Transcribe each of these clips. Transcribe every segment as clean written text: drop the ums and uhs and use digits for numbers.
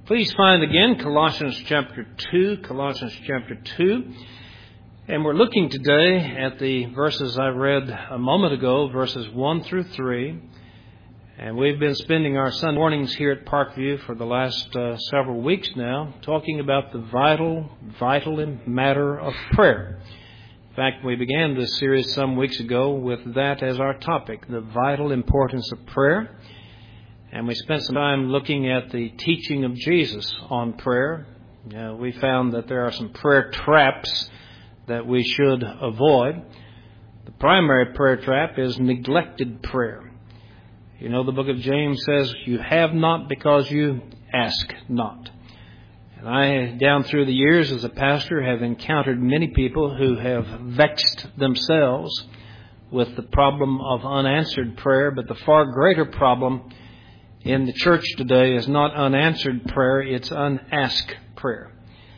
Please find again Colossians chapter 2, And we're looking today at the verses I read a moment ago, verses 1 through 3. And we've been spending our Sunday mornings here at Parkview for the last several weeks now, talking about the vital matter of prayer. In fact, we began this series some weeks ago with that as our topic, the vital importance of prayer. And we spent some time looking at the teaching of Jesus on prayer. We found that there are some prayer traps that we should avoid. The primary prayer trap is neglected prayer. You know, the book of James says, you have not because you ask not. And I, down through the years as a pastor, have encountered many people who have vexed themselves with the problem of unanswered prayer, but the far greater problem in the church today is not unanswered prayer, it's unasked prayer.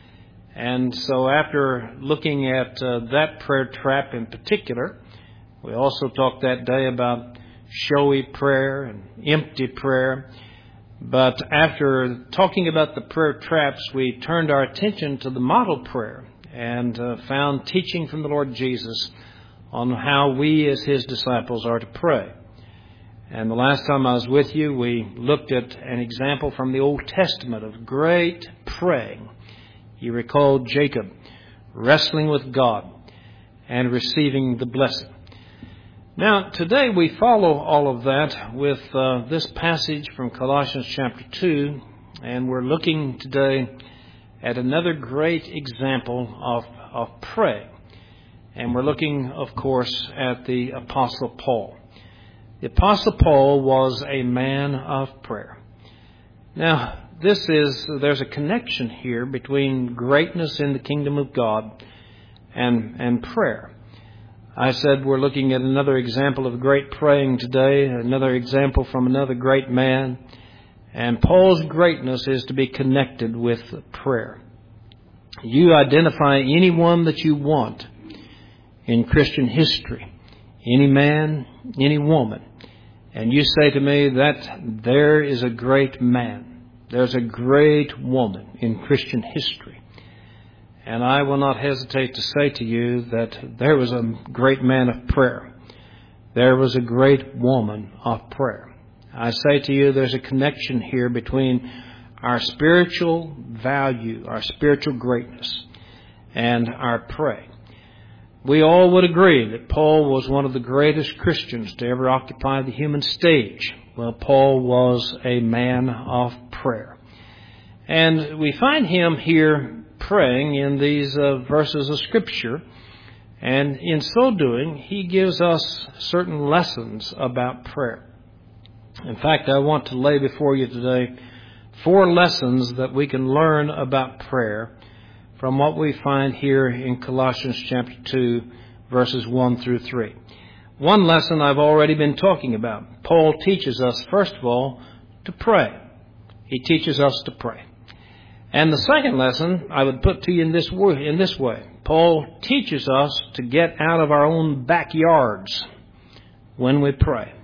And so after looking at that prayer trap in particular, we also talked that day about showy prayer and empty prayer. But after talking about the prayer traps, we turned our attention to the model prayer and found teaching from the Lord Jesus on how we as His disciples are to pray. And the last time I was with you, we looked at an example from the Old Testament of great praying. You recall Jacob wrestling with God and receiving the blessing. Now, today we follow all of that with this passage from Colossians chapter 2, and we're looking today at another great example of praying. And we're looking, of course, at the Apostle Paul. The Apostle Paul was a man of prayer. Now, there's a connection here between greatness in the kingdom of God and prayer. I said we're looking at another example of great praying today, another example from another great man. And Paul's greatness is to be connected with prayer. You identify anyone that you want in Christian history, any man, any woman, and you say to me that there is a great man, there's a great woman in Christian history. And I will not hesitate to say to you that there was a great man of prayer. There was a great woman of prayer. I say to you there's a connection here between our spiritual value, our spiritual greatness, and our praying. We all would agree that Paul was one of the greatest Christians to ever occupy the human stage. Well, Paul was a man of prayer. And we find him here praying in these verses of Scripture. And in so doing, he gives us certain lessons about prayer. In fact, I want to lay before you today 4 lessons that we can learn about prayer from what we find here in Colossians chapter 2, verses 1 through 3. One lesson I've already been talking about. Paul teaches us, first of all, to pray. He teaches us to pray. And the second lesson I would put to you in this way. Paul teaches us to get out of our own backyards when we pray.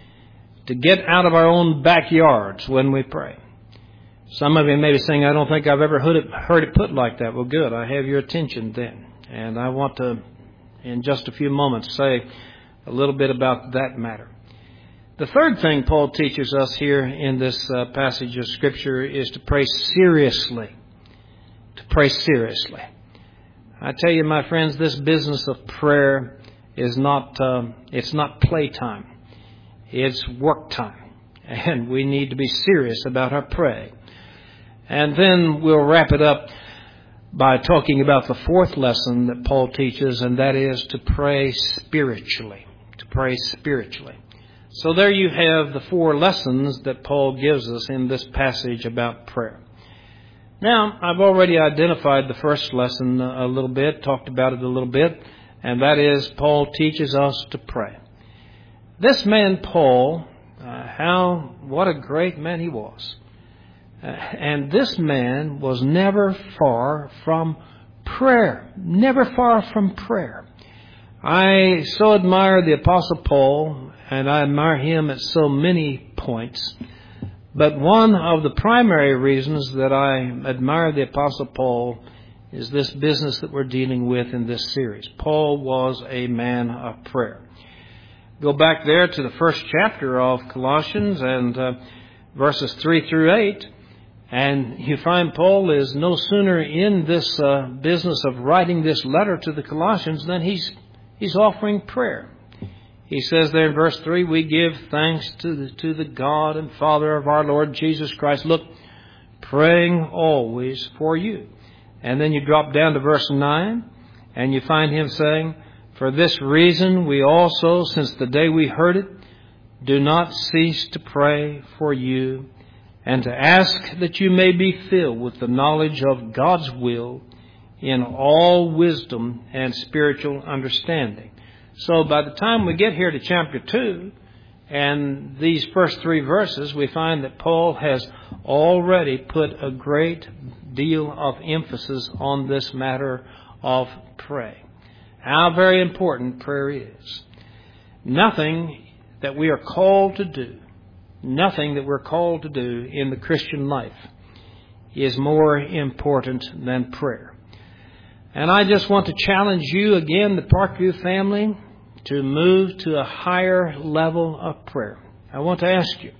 To get out of our own backyards when we pray. Some of you may be saying, I don't think I've ever heard it put like that. Well, good. I have your attention then. And I want to, in just a few moments, say a little bit about that matter. The third thing Paul teaches us here in this passage of Scripture is to pray seriously. To pray seriously. I tell you, my friends, this business of prayer is it's not playtime. It's work time. And we need to be serious about our praying. And then we'll wrap it up by talking about the fourth lesson that Paul teaches, and that is to pray spiritually. To pray spiritually. So there you have the 4 lessons that Paul gives us in this passage about prayer. Now, I've already identified the first lesson a little bit, talked about it a little bit, and that is Paul teaches us to pray. This man, Paul, what a great man he was. And this man was never far from prayer. Never far from prayer. I so admire the Apostle Paul, and I admire him at so many points. But one of the primary reasons that I admire the Apostle Paul is this business that we're dealing with in this series. Paul was a man of prayer. Go back there to the first chapter of Colossians and verses 3 through 8, and you find Paul is no sooner in this business of writing this letter to the Colossians than he's offering prayer. He says there in verse 3, we give thanks to the God and Father of our Lord Jesus Christ. Look, praying always for you. And then you drop down to verse 9, and you find him saying, for this reason we also, since the day we heard it, do not cease to pray for you and to ask that you may be filled with the knowledge of God's will in all wisdom and spiritual understanding. So by the time we get here to chapter 2 and these first 3 verses, we find that Paul has already put a great deal of emphasis on this matter of praying. How very important prayer is. Nothing that we are called to do, nothing that we're called to do in the Christian life is more important than prayer. And I just want to challenge you again, the Parkview family, to move to a higher level of prayer. I want to ask you,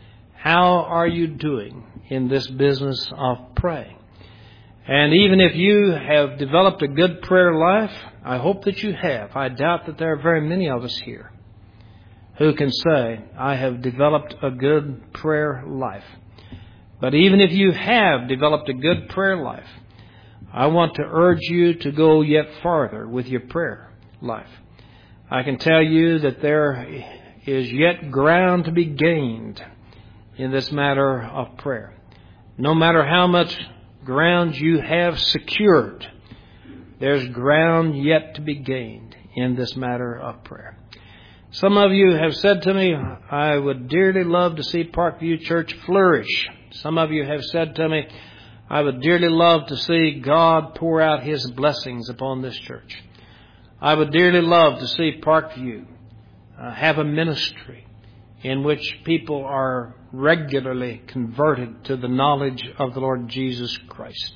how are you doing in this business of praying? And even if you have developed a good prayer life, I hope that you have. I doubt that there are very many of us here who can say, I have developed a good prayer life. But even if you have developed a good prayer life, I want to urge you to go yet farther with your prayer life. I can tell you that there is yet ground to be gained in this matter of prayer. No matter how much ground you have secured, there's ground yet to be gained in this matter of prayer. Some of you have said to me, I would dearly love to see Parkview Church flourish. Some of you have said to me, I would dearly love to see God pour out His blessings upon this church. I would dearly love to see Parkview have a ministry in which people are regularly converted to the knowledge of the Lord Jesus Christ.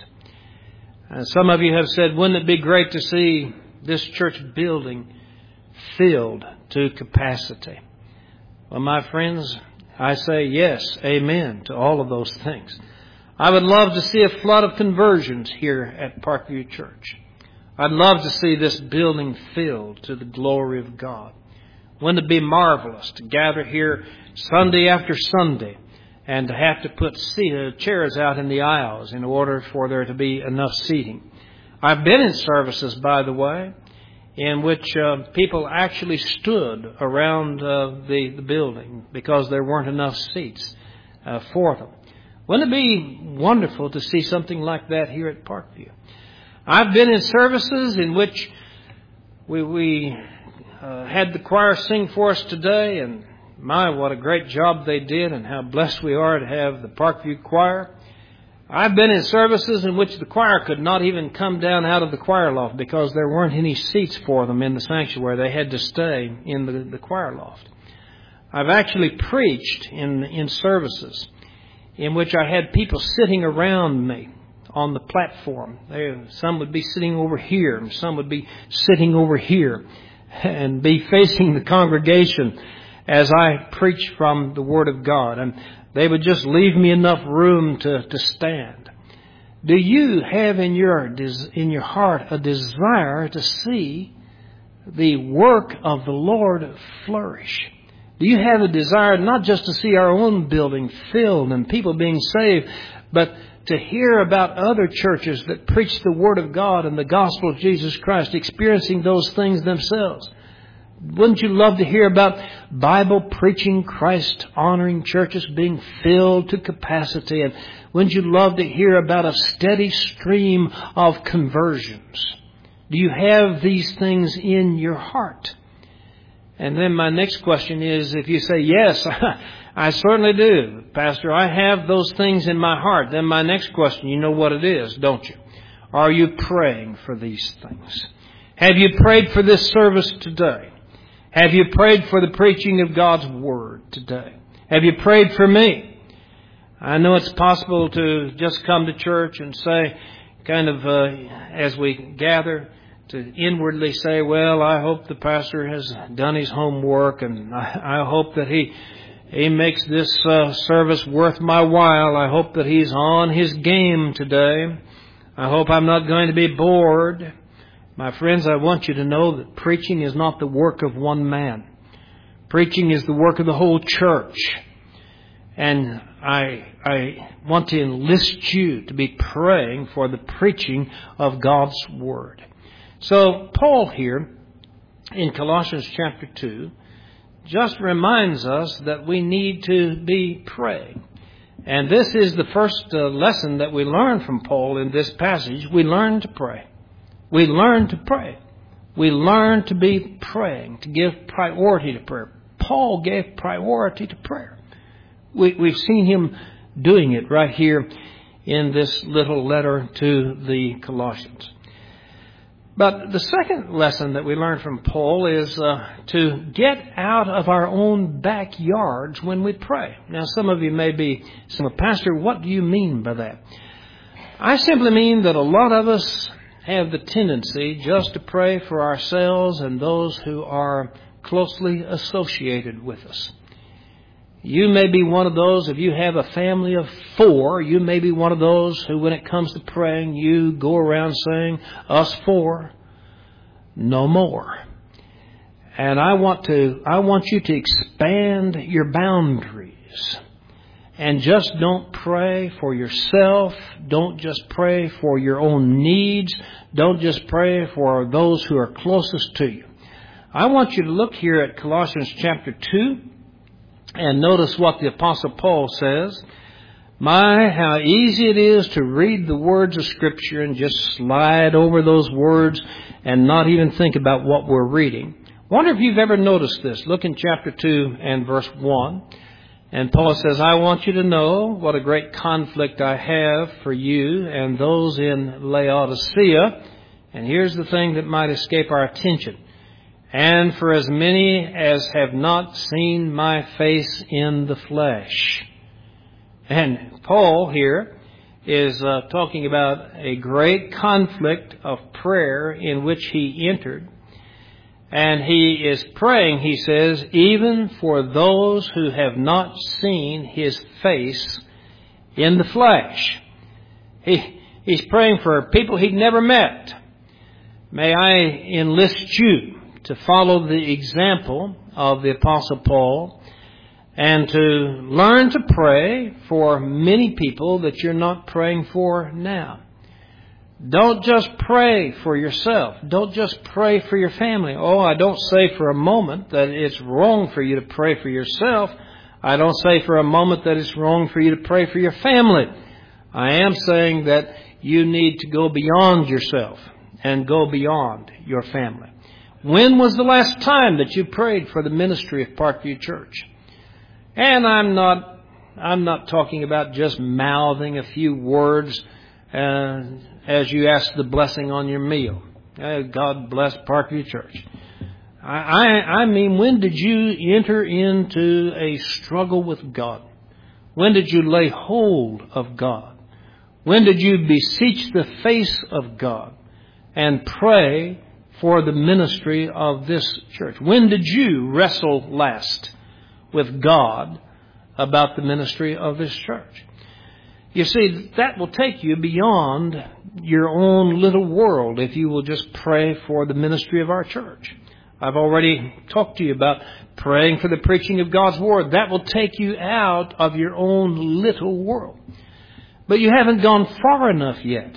And some of you have said, wouldn't it be great to see this church building filled to capacity? Well, my friends, I say yes, amen to all of those things. I would love to see a flood of conversions here at Parkview Church. I'd love to see this building filled to the glory of God. Wouldn't it be marvelous to gather here Sunday after Sunday and to have to put chairs out in the aisles in order for there to be enough seating? I've been in services, by the way, in which people actually stood around the building because there weren't enough seats for them. Wouldn't it be wonderful to see something like that here at Parkview? I've been in services in which we had the choir sing for us today, and my, what a great job they did, and how blessed we are to have the Parkview choir. I've been in services in which the choir could not even come down out of the choir loft because there weren't any seats for them in the sanctuary. They had to stay in the choir loft. I've actually preached in services in which I had people sitting around me on the platform. Some would be sitting over here, and some would be sitting over here, and be facing the congregation as I preach from the Word of God. And they would just leave me enough room to stand. Do you have in your heart a desire to see the work of the Lord flourish? Do you have a desire not just to see our own building filled and people being saved, but to hear about other churches that preach the Word of God and the gospel of Jesus Christ, experiencing those things themselves? Wouldn't you love to hear about Bible-preaching, Christ-honoring churches being filled to capacity? And wouldn't you love to hear about a steady stream of conversions? Do you have these things in your heart? And then my next question is, if you say, yes, I certainly do, Pastor, I have those things in my heart. Then my next question, you know what it is, don't you? Are you praying for these things? Have you prayed for this service today? Have you prayed for the preaching of God's Word today? Have you prayed for me? I know it's possible to just come to church and say, as we gather, to inwardly say, well, I hope the pastor has done his homework, and I hope that he makes this service worth my while. I hope that he's on his game today. I hope I'm not going to be bored. My friends, I want you to know that preaching is not the work of one man. Preaching is the work of the whole church. And I want to enlist you to be praying for the preaching of God's Word. So Paul here in Colossians chapter 2 just reminds us that we need to be praying. And this is the first lesson that we learn from Paul in this passage. We learn to pray. We learn to pray. We learn to be praying, to give priority to prayer. Paul gave priority to prayer. We've seen him doing it right here in this little letter to the Colossians. But the second lesson that we learn from Paul is to get out of our own backyards when we pray. Now, some of you may be saying, Pastor, what do you mean by that? I simply mean that a lot of us have the tendency just to pray for ourselves and those who are closely associated with us. You may be one of those, if you have a family of 4, you may be one of those who, when it comes to praying, you go around saying, us 4, no more. And I want you to expand your boundaries. And just don't pray for yourself. Don't just pray for your own needs. Don't just pray for those who are closest to you. I want you to look here at Colossians chapter 2. And notice what the Apostle Paul says. My, how easy it is to read the words of Scripture and just slide over those words and not even think about what we're reading. Wonder if you've ever noticed this. Look in chapter 2 and verse 1. And Paul says, I want you to know what a great conflict I have for you and those in Laodicea. And here's the thing that might escape our attention. And for as many as have not seen my face in the flesh. And Paul here is talking about a great conflict of prayer in which he entered. And he is praying, he says, even for those who have not seen his face in the flesh. He's praying for people he'd never met. May I enlist you to follow the example of the Apostle Paul and to learn to pray for many people that you're not praying for now. Don't just pray for yourself. Don't just pray for your family. Oh, I don't say for a moment that it's wrong for you to pray for yourself. I don't say for a moment that it's wrong for you to pray for your family. I am saying that you need to go beyond yourself and go beyond your family. When was the last time that you prayed for the ministry of Parkview Church? And I'm not talking about just mouthing a few words as you ask the blessing on your meal. God bless Parkview Church. I mean, when did you enter into a struggle with God? When did you lay hold of God? When did you beseech the face of God and pray for the ministry of this church? When did you wrestle last with God about the ministry of this church? You see, that will take you beyond your own little world if you will just pray for the ministry of our church. I've already talked to you about praying for the preaching of God's Word. That will take you out of your own little world. But you haven't gone far enough yet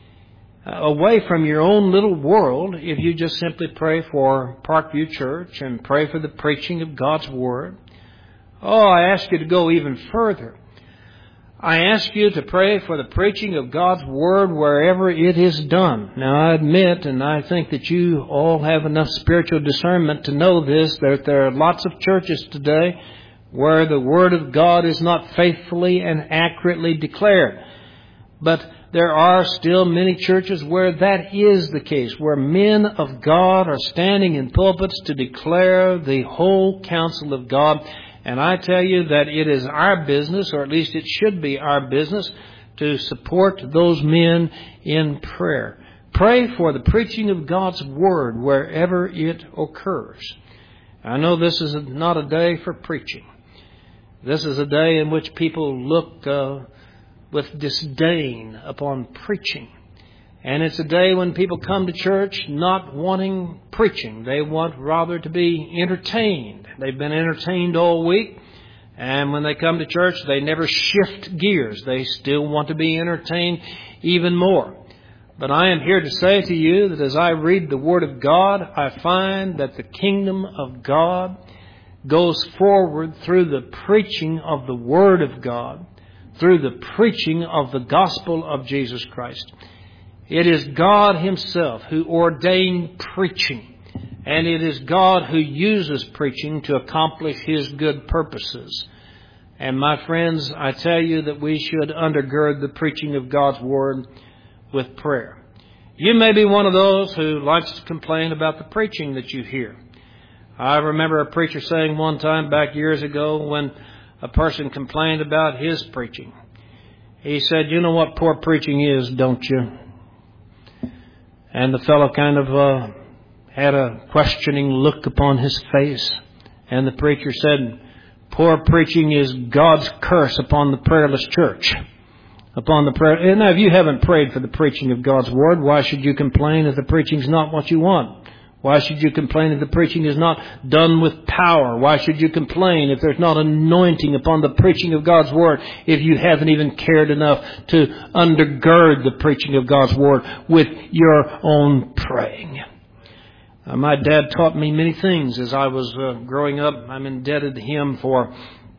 away from your own little world if you just simply pray for Parkview Church and pray for the preaching of God's Word. Oh, I ask you to go even further. I ask you to pray for the preaching of God's Word wherever it is done. Now, I admit, and I think that you all have enough spiritual discernment to know this, that there are lots of churches today where the Word of God is not faithfully and accurately declared. But there are still many churches where that is the case, where men of God are standing in pulpits to declare the whole counsel of God. And I tell you that it is our business, or at least it should be our business, to support those men in prayer. Pray for the preaching of God's Word wherever it occurs. I know this is not a day for preaching. This is a day in which people look with disdain upon preaching. And it's a day when people come to church not wanting preaching. They want rather to be entertained. They've been entertained all week. And when they come to church, they never shift gears. They still want to be entertained even more. But I am here to say to you that as I read the Word of God, I find that the kingdom of God goes forward through the preaching of the Word of God, through the preaching of the gospel of Jesus Christ. It is God Himself who ordained preaching, and it is God who uses preaching to accomplish His good purposes. And my friends, I tell you that we should undergird the preaching of God's Word with prayer. You may be one of those who likes to complain about the preaching that you hear. I remember a preacher saying one time back years ago when a person complained about his preaching. He said, "You know what poor preaching is, don't you?" And the fellow kind of had a questioning look upon his face. And the preacher said, "Poor preaching is God's curse upon the prayerless church." Upon the prayer. And now, if you haven't prayed for the preaching of God's Word, why should you complain if the preaching's not what you want? Why should you complain if the preaching is not done with power? Why should you complain if there's not anointing upon the preaching of God's Word, if you haven't even cared enough to undergird the preaching of God's Word with your own praying? My dad taught me many things as I was growing up. I'm indebted to him for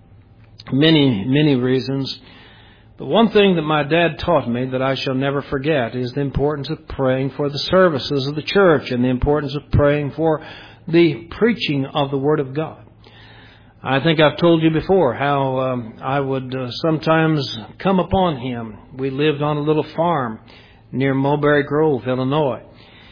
many, many reasons. But one thing that my dad taught me that I shall never forget is the importance of praying for the services of the church and the importance of praying for the preaching of the Word of God. I think I've told you before how I would sometimes come upon him. We lived on a little farm near Mulberry Grove, Illinois.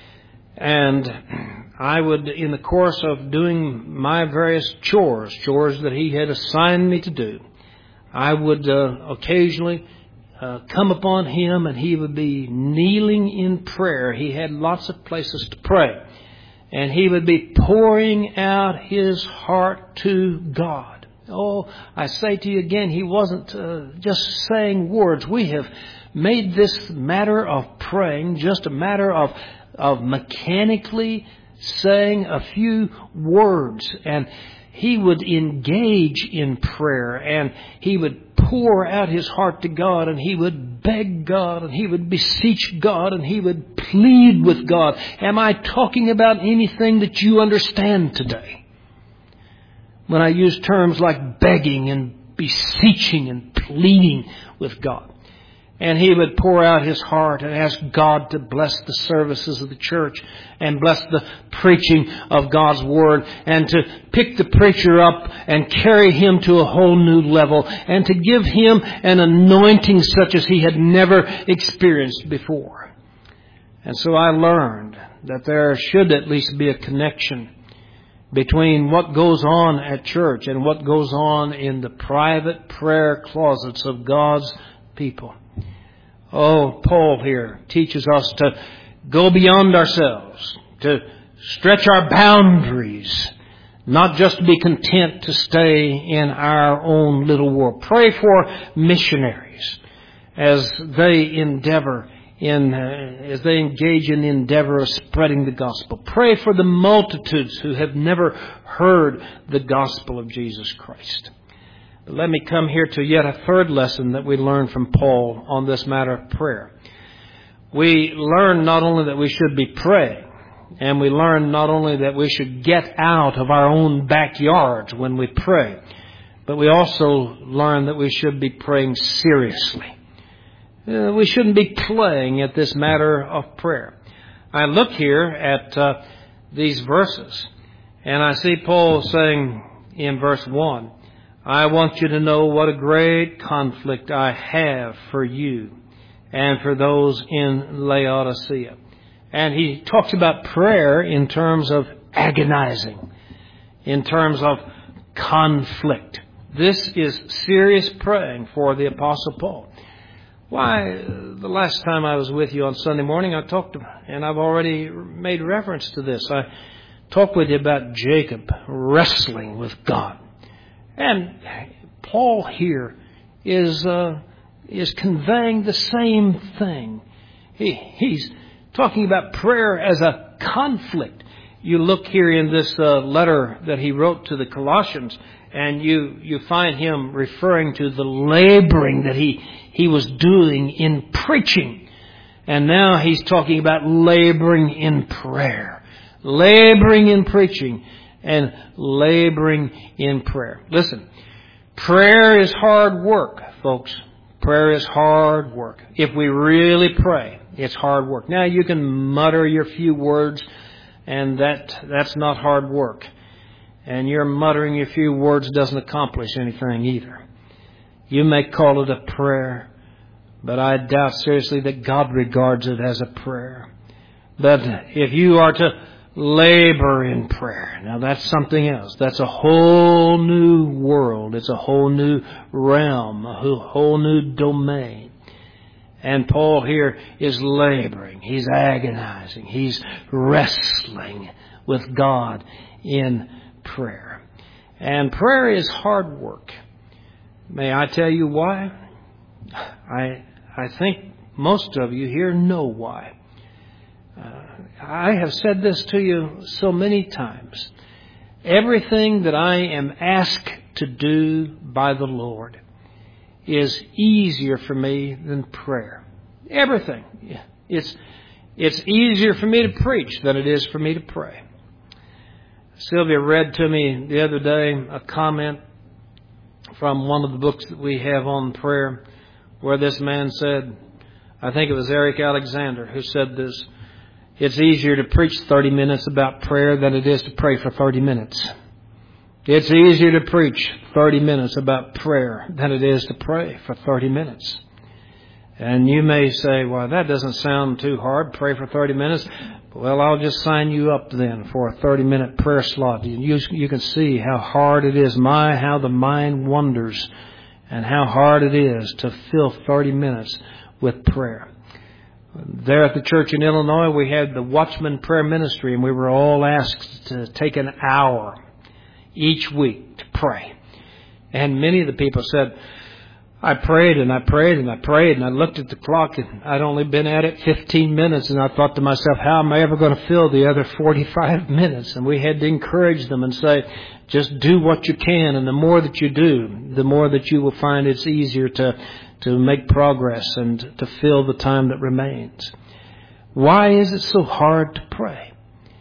And I would, in the course of doing my various chores that he had assigned me to do, I would occasionally come upon him, and he would be kneeling in prayer. He had lots of places to pray. And he would be pouring out his heart to God. Oh, I say to you again, he wasn't just saying words. We have made this matter of praying just a matter of mechanically saying a few words. And he would engage in prayer, and he would pour out his heart to God, and he would beg God, and he would beseech God, and he would plead with God. Am I talking about anything that you understand today? When I use terms like begging and beseeching and pleading with God. And he would pour out his heart and ask God to bless the services of the church and bless the preaching of God's Word, and to pick the preacher up and carry him to a whole new level, and to give him an anointing such as he had never experienced before. And so I learned that there should at least be a connection between what goes on at church and what goes on in the private prayer closets of God's people. Oh, Paul here teaches us to go beyond ourselves, to stretch our boundaries, not just to be content to stay in our own little world. Pray for missionaries as they as they engage in the endeavor of spreading the gospel. Pray for the multitudes who have never heard the gospel of Jesus Christ. Let me come here to yet a third lesson that we learn from Paul on this matter of prayer. We learn not only that we should be praying, and we learn not only that we should get out of our own backyards when we pray, but we also learn that we should be praying seriously. We shouldn't be playing at this matter of prayer. I look here at these verses, and I see Paul saying in verse 1, "I want you to know what a great conflict I have for you and for those in Laodicea." And he talks about prayer in terms of agonizing, in terms of conflict. This is serious praying for the Apostle Paul. Why, the last time I was with you on Sunday morning, I talked, and I've already made reference to this. I talked with you about Jacob wrestling with God. And Paul here is conveying the same thing. He's talking about prayer as a conflict. You look here in this letter that he wrote to the Colossians, and you find him referring to the laboring that he was doing in preaching. And now he's talking about laboring in prayer. Laboring in preaching and laboring in prayer. Listen, prayer is hard work, folks. Prayer is hard work. If we really pray, it's hard work. Now, you can mutter your few words, and that's not hard work. And your muttering your few words doesn't accomplish anything either. You may call it a prayer, but I doubt seriously that God regards it as a prayer. But if you are to labor in prayer, now that's something else. That's a whole new world. It's a whole new realm, a whole new domain. And Paul here is laboring. He's agonizing. He's wrestling with God in prayer. And prayer is hard work. May I tell you why? I think most of you here know why. I have said this to you so many times. Everything that I am asked to do by the Lord is easier for me than prayer. Everything. It's easier for me to preach than it is for me to pray. Sylvia read to me the other day a comment from one of the books that we have on prayer, where this man said, I think it was Eric Alexander who said this, it's easier to preach 30 minutes about prayer than it is to pray for 30 minutes. It's easier to preach 30 minutes about prayer than it is to pray for 30 minutes. And you may say, well, that doesn't sound too hard, pray for 30 minutes. Well, I'll just sign you up then for a 30-minute prayer slot. You can see how hard it is, how the mind wanders, and how hard it is to fill 30 minutes with prayer. There at the church in Illinois, we had the Watchman Prayer Ministry, and we were all asked to take an hour each week to pray. And many of the people said, I prayed and I prayed and I prayed, and I looked at the clock, and I'd only been at it 15 minutes, and I thought to myself, how am I ever going to fill the other 45 minutes? And we had to encourage them and say, just do what you can, and the more that you do, the more that you will find it's easier to make progress and to fill the time that remains. Why is it so hard to pray?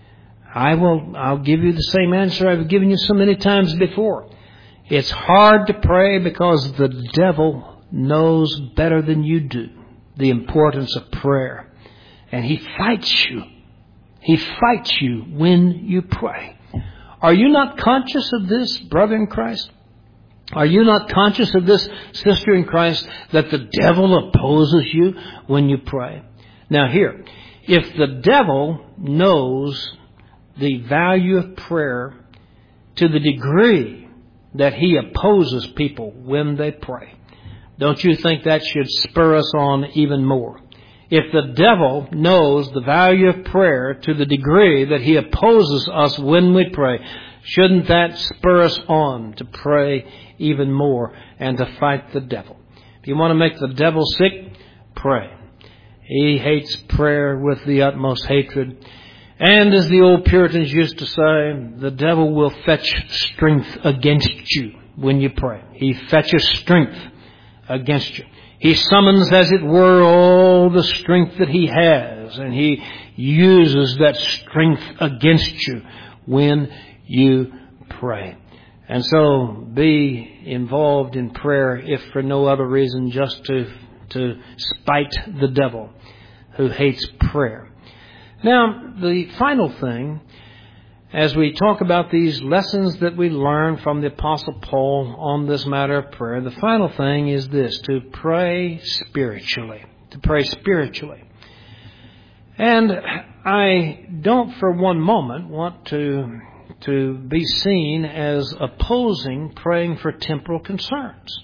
I'll give you the same answer I've given you so many times before. It's hard to pray because the devil knows better than you do the importance of prayer. And he fights you. He fights you when you pray. Are you not conscious of this, brother in Christ? Are you not conscious of this, sister in Christ, that the devil opposes you when you pray? Now here, if the devil knows the value of prayer to the degree that he opposes people when they pray, don't you think that should spur us on even more? If the devil knows the value of prayer to the degree that he opposes us when we pray, shouldn't that spur us on to pray even more and to fight the devil? If you want to make the devil sick, pray. He hates prayer with the utmost hatred. And as the old Puritans used to say, the devil will fetch strength against you when you pray. He fetches strength against you. He summons, as it were, all the strength that he has, and he uses that strength against you when you pray. And so be involved in prayer, if for no other reason, just to spite the devil who hates prayer. Now, the final thing, as we talk about these lessons that we learn from the Apostle Paul on this matter of prayer, the final thing is this: to pray spiritually. To pray spiritually. And I don't for one moment want to to be seen as opposing praying for temporal concerns.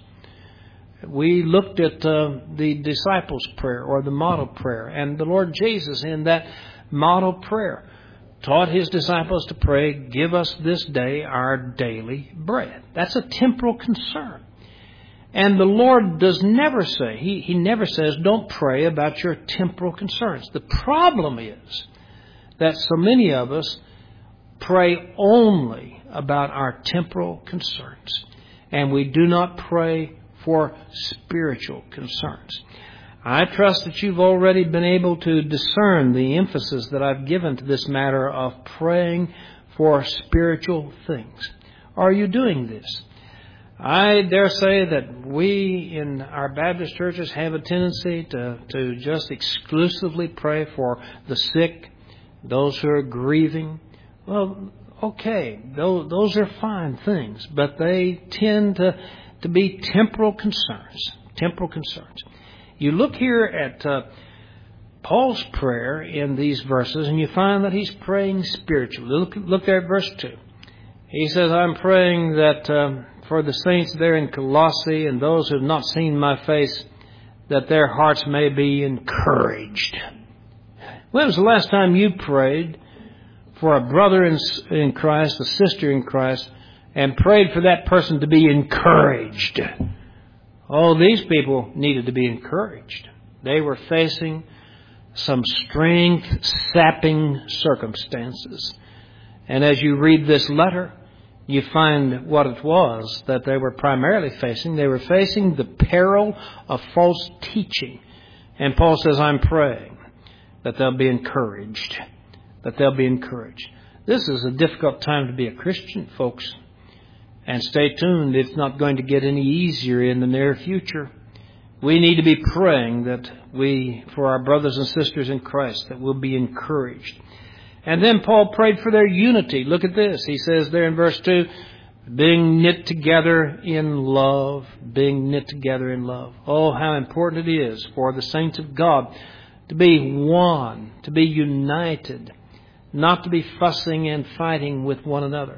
We looked at the disciples' prayer or the model prayer, and the Lord Jesus in that model prayer taught His disciples to pray, "Give us this day our daily bread." That's a temporal concern. And the Lord does never say, He never says, don't pray about your temporal concerns. The problem is that so many of us pray only about our temporal concerns, and we do not pray for spiritual concerns. I trust that you've already been able to discern the emphasis that I've given to this matter of praying for spiritual things. Are you doing this? I dare say that we in our Baptist churches have a tendency to just exclusively pray for the sick, those who are grieving. Well, okay, those are fine things, but they tend to be temporal concerns. Temporal concerns. You look here at Paul's prayer in these verses, and you find that he's praying spiritually. Look there at verse 2. He says, "I'm praying that for the saints there in Colossae and those who have not seen my face, that their hearts may be encouraged." When was the last time you prayed for a brother in Christ, a sister in Christ, and prayed for that person to be encouraged? Oh, these people needed to be encouraged. They were facing some strength-sapping circumstances. And as you read this letter, you find what it was that they were primarily facing. They were facing the peril of false teaching. And Paul says, "I'm praying that they'll be encouraged." That they'll be encouraged. This is a difficult time to be a Christian, folks. And stay tuned, it's not going to get any easier in the near future. We need to be praying that for our brothers and sisters in Christ, that we'll be encouraged. And then Paul prayed for their unity. Look at this. He says there in verse 2, being knit together in love. Being knit together in love. Oh, how important it is for the saints of God to be one, to be united, not to be fussing and fighting with one another.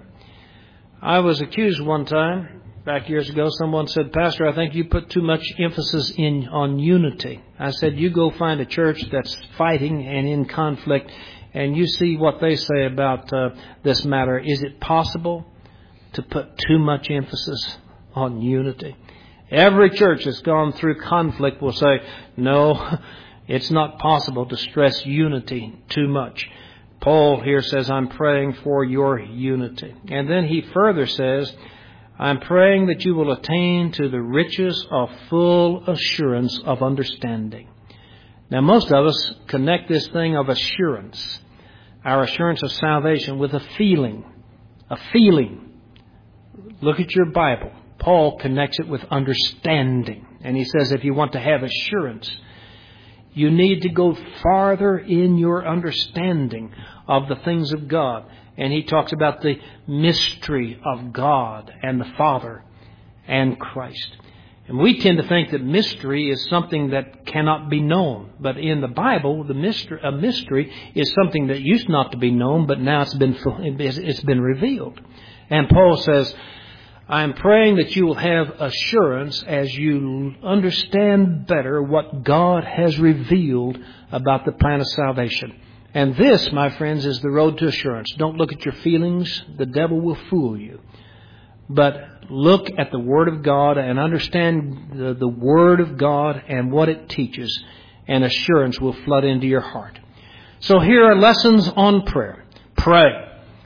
I was accused one time, back years ago, someone said, "Pastor, I think you put too much emphasis on unity." I said, "You go find a church that's fighting and in conflict, and you see what they say about this matter. Is it possible to put too much emphasis on unity?" Every church that's gone through conflict will say, "No, it's not possible to stress unity too much." Paul here says, "I'm praying for your unity." And then he further says, "I'm praying that you will attain to the riches of full assurance of understanding." Now, most of us connect this thing of assurance, our assurance of salvation, with a feeling. A feeling. Look at your Bible. Paul connects it with understanding. And he says if you want to have assurance, you need to go farther in your understanding of the things of God. And he talks about the mystery of God and the Father and Christ. And we tend to think that mystery is something that cannot be known. But in the Bible, a mystery is something that used not to be known, but now it's been revealed. And Paul says, "I'm praying that you will have assurance as you understand better what God has revealed about the plan of salvation." And this, my friends, is the road to assurance. Don't look at your feelings. The devil will fool you. But look at the Word of God and understand the Word of God and what it teaches, and assurance will flood into your heart. So here are lessons on prayer. Pray.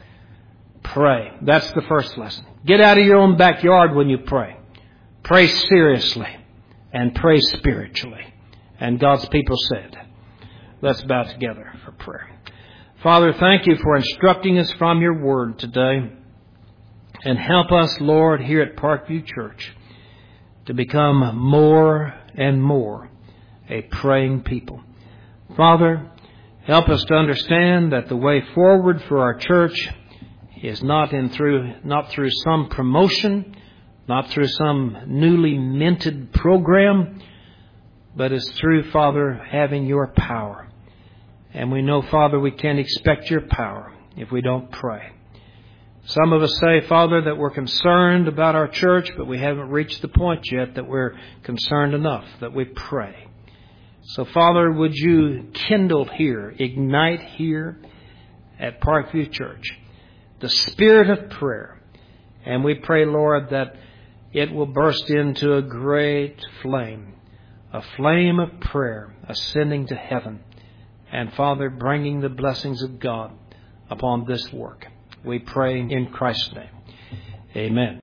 Pray. That's the first lesson. Get out of your own backyard when you pray. Pray seriously and pray spiritually. And God's people said, let's bow together for prayer. Father, thank you for instructing us from your word today. And help us, Lord, here at Parkview Church to become more and more a praying people. Father, help us to understand that the way forward for our church is not through some promotion, not through some newly minted program, but is through, Father, having your power. And we know, Father, we can't expect your power if we don't pray. Some of us say, Father, that we're concerned about our church, but we haven't reached the point yet that we're concerned enough, that we pray. So, Father, would you kindle here, ignite here at Parkview Church the spirit of prayer. And we pray, Lord, that it will burst into a great flame, a flame of prayer ascending to heaven. And, Father, bringing the blessings of God upon this work. We pray in Christ's name. Amen.